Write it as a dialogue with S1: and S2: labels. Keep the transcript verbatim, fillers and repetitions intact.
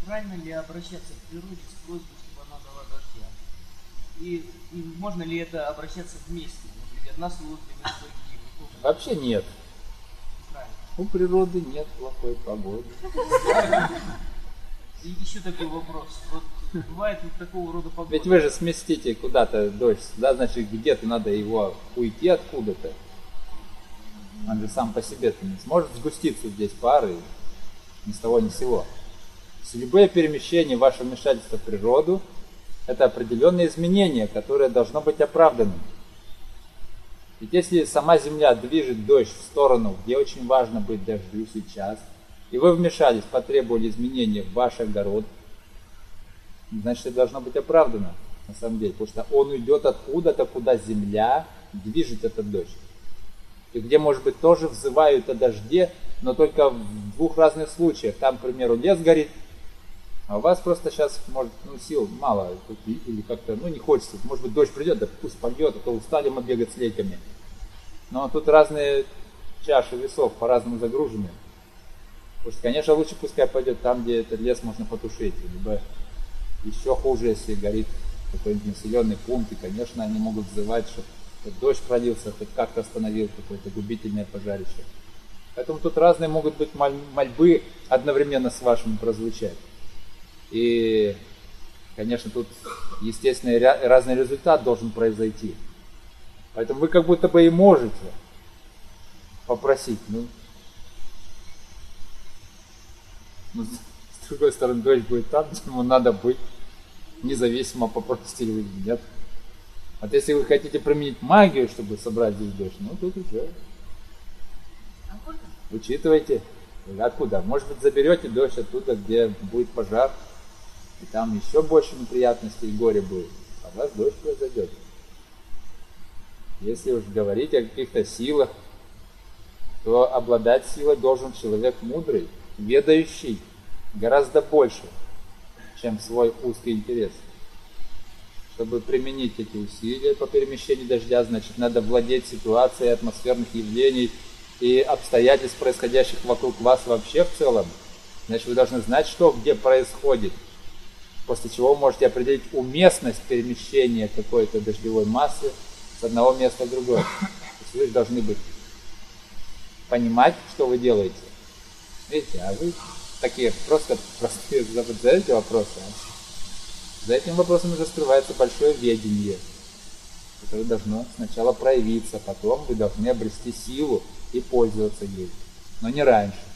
S1: правильно ли обращаться к природе с просьбой, чтобы она дала дождя? И, и можно ли это обращаться вместе? Может быть, одна служба, другие?
S2: Вообще нет.
S1: Правильно.
S2: У природы нет плохой погоды.
S1: И еще такой вопрос. Вот бывает вот такого рода погода.
S2: Ведь вы же сместите куда-то дождь, да, значит где-то надо его уйти откуда-то. Он же сам по себе-то не сможет сгуститься здесь пары ни с того ни с сего. Любое перемещение, ваше вмешательство в природу, это определенное изменение, которое должно быть оправданным. Ведь если сама Земля движет дождь в сторону, где очень важно быть дождю сейчас, и вы вмешались, потребовали изменения в ваш огород, значит, это должно быть оправдано, на самом деле, потому что он уйдет откуда-то, куда Земля движет этот дождь. И где, может быть, тоже взывают о дожде, но только в двух разных случаях. Там, к примеру, лес горит, а у вас просто сейчас, может, ну, сил мало, или как-то, ну, не хочется. Может быть, дождь придет, да пусть пойдет, а то устали мы бегать с лейками. Но тут разные чаши весов по-разному загружены. Потому что, конечно, лучше пускай пойдет там, где этот лес можно потушить. Либо еще хуже, если горит какой-нибудь населенный пункт, и, конечно, они могут взывать, что дождь пролился, хоть как-то остановил какое-то губительное пожарище. Поэтому тут разные могут быть мольбы одновременно с вашими прозвучать. И, конечно, тут, естественно, разный результат должен произойти. Поэтому вы как будто бы и можете попросить. Ну, ну, с другой стороны, дождь будет там, где ему надо быть, независимо, попросите ли вы или нет. Вот если вы хотите применить магию, чтобы собрать здесь дождь, ну тут уже учитывайте, откуда. Может быть, заберете дождь оттуда, где будет пожар, и там еще больше неприятностей и горя будет, а у вас дождь произойдет. Если уж говорить о каких-то силах, то обладать силой должен человек мудрый, ведающий гораздо больше, чем свой узкий интерес. Чтобы применить эти усилия по перемещению дождя, значит, надо владеть ситуацией атмосферных явлений и обстоятельств, происходящих вокруг вас вообще в целом. Значит, вы должны знать, что где происходит, после чего вы можете определить уместность перемещения какой-то дождевой массы с одного места в другое. То есть вы должны быть, понимать, что вы делаете. Видите, а вы такие просто простые задаете вопросы. За этим вопросом уже скрывается большое ведение, которое должно сначала проявиться, потом вы должны обрести силу и пользоваться ей, но не раньше.